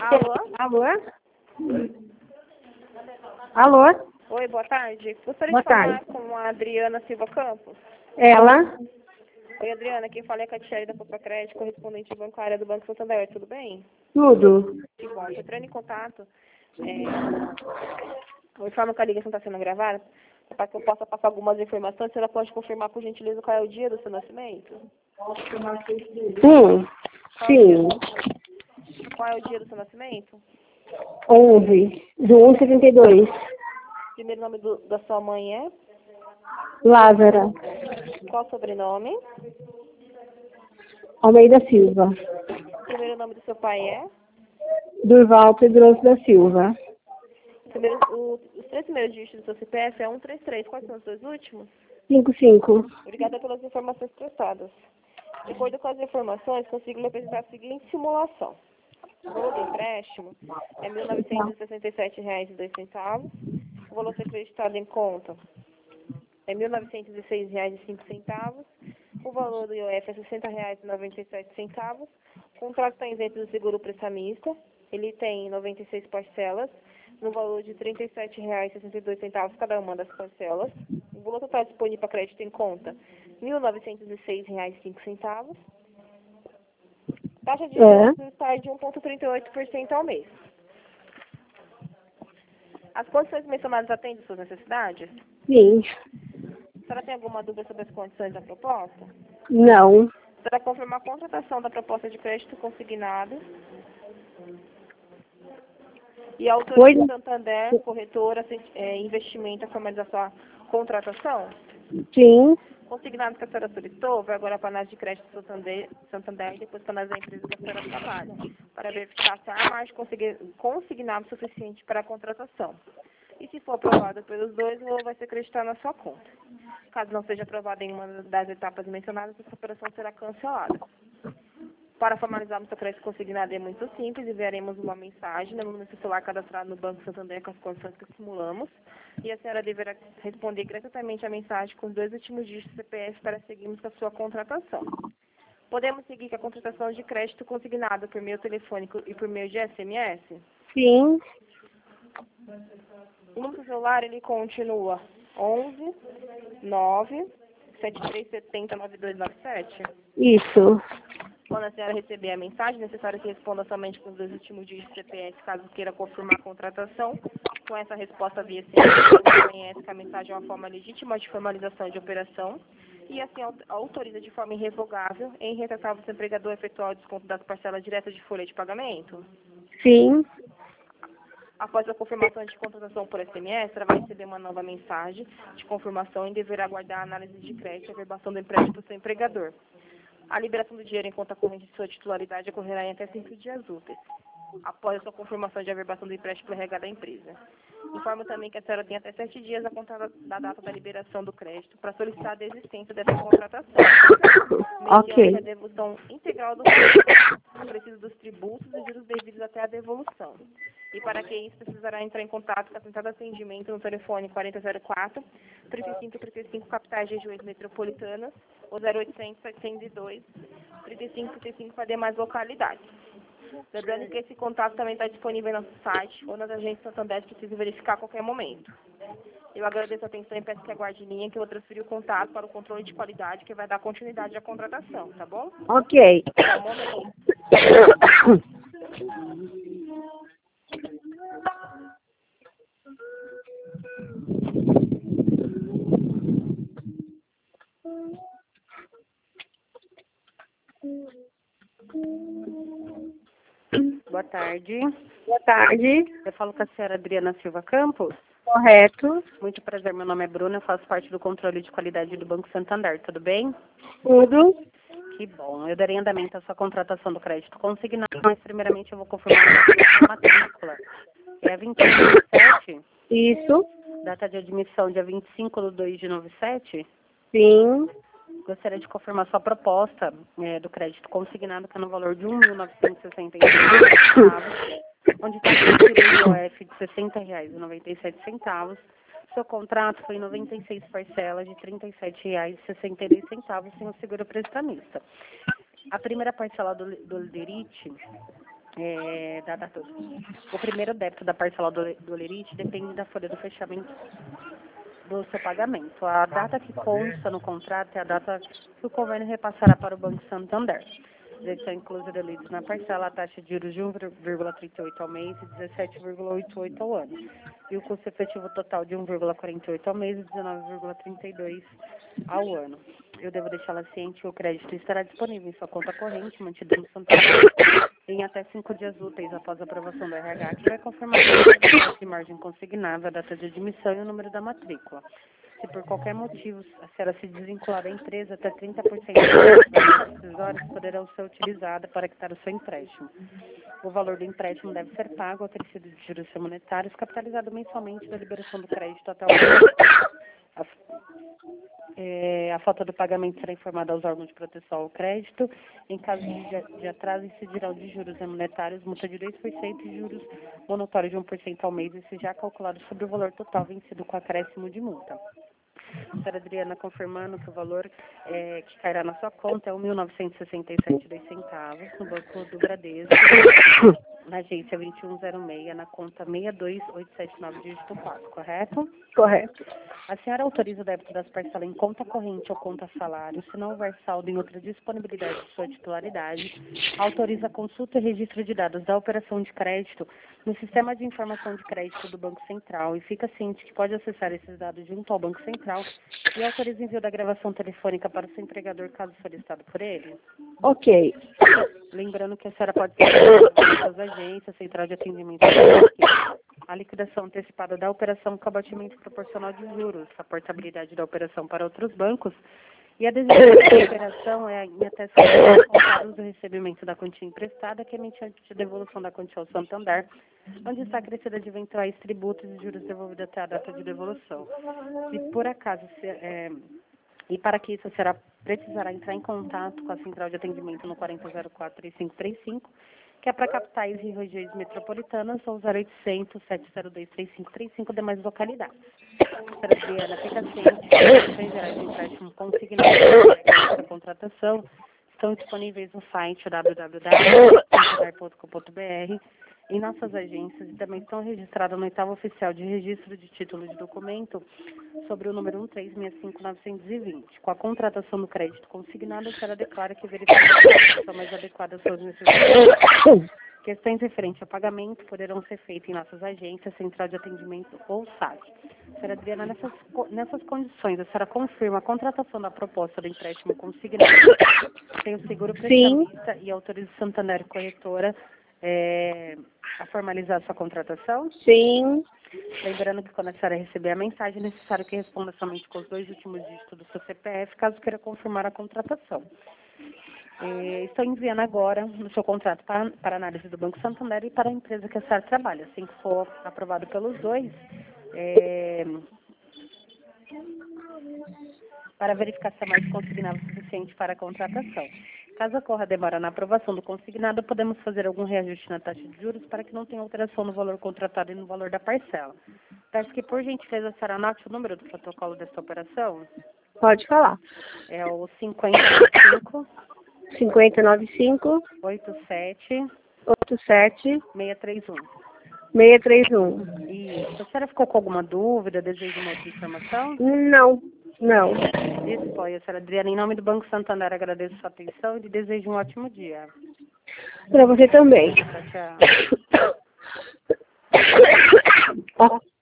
Alô? Alô? Alô? Oi, boa tarde. Gostaria Boa de falar tarde. com a Adriana Silva Campos. Ela? Oi, Adriana, quem fala é a Catiele da Copa Crédito, correspondente bancária do Banco Santander. Tudo bem? Tudo. Que bom. Estou entrando em contato. O informe que a ligação está sendo gravada é para que eu possa passar algumas informações. Você pode confirmar, por gentileza, qual é o dia do seu nascimento? Sim. Qual é o dia do seu nascimento? 11/1/72. Primeiro nome da sua mãe é? Lázara. Qual o sobrenome? Almeida Silva. Primeiro nome do seu pai é? Durval Pedroso da Silva. Os três primeiros dígitos do seu CPF é 133. Quais são os dois últimos? 55. Obrigada pelas informações prestadas. De acordo com as informações, consigo lhe apresentar a seguinte simulação. O valor do empréstimo é R$ 1.967,02. O valor a ser acreditado em conta é R$ 1.906,05. O valor do IOF é R$ 60,97. O contrato está isento do seguro prestamista. Ele tem 96 parcelas, no valor de R$ 37,62 cada uma das parcelas. O valor total disponível para crédito em conta, R$ 1.906,05. Taxa de juros está de 1,38% ao mês. As condições mencionadas atendem suas necessidades? Sim. A senhora tem alguma dúvida sobre as condições da proposta? Não. A senhora confirma a contratação da proposta de crédito consignado e a autoria do Santander, corretora, investimento a formalizar sua contratação? Sim. Consignado que a senhora solicitou, vai agora para a análise de crédito do Santander e depois para a análise da empresa que a senhora trabalha, para verificar se há mais consignado suficiente para a contratação. E se for aprovado pelos dois, o valor vai ser acreditado na sua conta. Caso não seja aprovado em uma das etapas mencionadas, essa operação será cancelada. Para formalizarmos o crédito consignado é muito simples, enviaremos uma mensagem no número do celular cadastrado no Banco Santander com as condições que simulamos, e a senhora deverá responder gratuitamente a mensagem com os dois últimos dígitos do CPF para seguirmos com a sua contratação. Podemos seguir com a contratação de crédito consignado por meio telefônico e por meio de SMS? Sim. O número do celular, ele continua 11 9 7370 9297. Isso. Quando a senhora receber a mensagem, é necessário que responda somente com os dois últimos dígitos do CPF, caso queira confirmar a contratação. Com essa resposta via SMS, você reconhece que a mensagem é uma forma legítima de formalização de operação e assim autoriza de forma irrevogável em retratar o seu empregador a efetuar o desconto das parcelas diretas de folha de pagamento. Sim. Após a confirmação de contratação por SMS, ela vai receber uma nova mensagem de confirmação e deverá aguardar a análise de crédito e a averbação do empréstimo do seu empregador. A liberação do dinheiro em conta corrente de sua titularidade ocorrerá em até 5 dias úteis, após a sua confirmação de averbação do empréstimo pelo RH da empresa. Informo também que a senhora tem até 7 dias a contar da data da liberação do crédito para solicitar a desistência dessa contratação, mediante a devolução integral do crédito, preciso dos tributos e juros devidos até a devolução. E para que isso, precisará entrar em contato com a central de atendimento no telefone 4004-3535, capitais de regiões metropolitanas, ou 0800-702-3535 para demais localidades. Lembrando que esse contato também está disponível no nosso site ou nas agências Santander, precisa verificar a qualquer momento. Eu agradeço a atenção e peço que aguarde em linha, que eu vou transferir o contato para o controle de qualidade, que vai dar continuidade à contratação, tá bom? Ok. Só um momento. Boa tarde. Boa tarde. Eu falo com a senhora Adriana Silva Campos. Correto. Muito prazer, meu nome é Bruna, eu faço parte do controle de qualidade do Banco Santander, tudo bem? Tudo. Que bom. Eu darei andamento à sua contratação do crédito consignado, mas primeiramente eu vou confirmar a matrícula. É a 2197, Isso. data de admissão dia 25/2/97. Sim. Gostaria de confirmar sua proposta do crédito consignado, que é no valor de R$ 1.965, onde está incluído o IOF de R$ 60,97. Seu contrato foi em 96 parcelas de R$ 37,62 sem o seguro prestamista. A primeira parcela do Lerite da data. O primeiro débito da parcela do Olerite depende da folha do fechamento do seu pagamento. A data que consta no contrato é a data que o convênio repassará para o Banco Santander. São inclusos delitos na parcela a taxa de juros de 1,38 ao mês e 17,88 ao ano. E o custo efetivo total de 1,48 ao mês e 19,32 ao ano. Eu devo deixá-la ciente que o crédito estará disponível em sua conta corrente, mantida no Santander, em até 5 dias úteis após a aprovação do RH, que vai confirmar a de margem consignável, a data de admissão e o número da matrícula. Se por qualquer motivo a senhora se desvincular da empresa, até 30% das decisórias poderão ser utilizadas para quitar o seu empréstimo. O valor do empréstimo deve ser pago ao tecido de juros monetários, capitalizado mensalmente da liberação do crédito até o momento. A falta do pagamento será informada aos órgãos de proteção ao crédito. Em caso de atraso, incidirá de juros monetários, multa de 2% e juros monotórios de 1% ao mês, esse já calculado sobre o valor total vencido com acréscimo de multa. A senhora Adriana confirmando que o valor que cairá na sua conta é R$ 1.967,02 no Banco do Bradesco, na agência 2106, na conta 62879, dígito 4, correto? Correto. A senhora autoriza o débito das parcelas em conta corrente ou conta salário, se não houver saldo em outra disponibilidade de sua titularidade, autoriza a consulta e registro de dados da operação de crédito no Sistema de Informação de Crédito do Banco Central e fica ciente que pode acessar esses dados junto ao Banco Central e autoriza o envio da gravação telefônica para o seu empregador caso solicitado por ele? Ok. Lembrando que a senhora pode ser das agências, central de atendimento. A liquidação antecipada da operação com abatimento proporcional de juros, a portabilidade da operação para outros bancos e a designação da operação é em até 5 dias contados do recebimento da quantia emprestada, que é mediante a devolução da quantia ao Santander, onde está acrescida de eventuais tributos e juros devolvidos até a data de devolução. Se por acaso e para que isso, a senhora precisará entrar em contato com a central de atendimento no 4004-3535, que é para capitais e regiões metropolitanas, ou 0800-702-3535, demais localidades. Senhora Adriana, fica ciente que as opções gerais de empréstimo consignadas para contratação estão disponíveis no site www.santander.com.br, em nossas agências e também estão registradas no oitavo oficial de registro de título de documento sobre o número 1365920. Com a contratação do crédito consignado, a senhora declara que verifica a contratação mais adequada às suas necessidades. Questões referentes a pagamento poderão ser feitas em nossas agências, central de atendimento ou SAG. Senhora Adriana, nessas condições, a senhora confirma a contratação da proposta do empréstimo consignado sem o seguro prestamista e autoriza o Santander Corretora a formalizar a sua contratação? Sim. Lembrando que quando a senhora receber a mensagem, é necessário que responda somente com os 2 últimos dígitos do seu CPF, caso queira confirmar a contratação. Estou enviando agora no seu contrato para análise do Banco Santander e para a empresa que a senhora trabalha. Assim que for aprovado pelos dois, para verificar se a margem consignada é suficiente para a contratação. Caso ocorra demora na aprovação do consignado, podemos fazer algum reajuste na taxa de juros para que não tenha alteração no valor contratado e no valor da parcela. Peço que, por gentileza, a senhora anote o número do protocolo desta operação. Pode falar. É o 5095 5095 87 87 631. 631. Isso. A senhora ficou com alguma dúvida? Deseja uma outra informação? Não. Disponha, senhora Adriana. Em nome do Banco Santander, agradeço a sua atenção e lhe desejo um ótimo dia. Para você também. Tchau, tchau.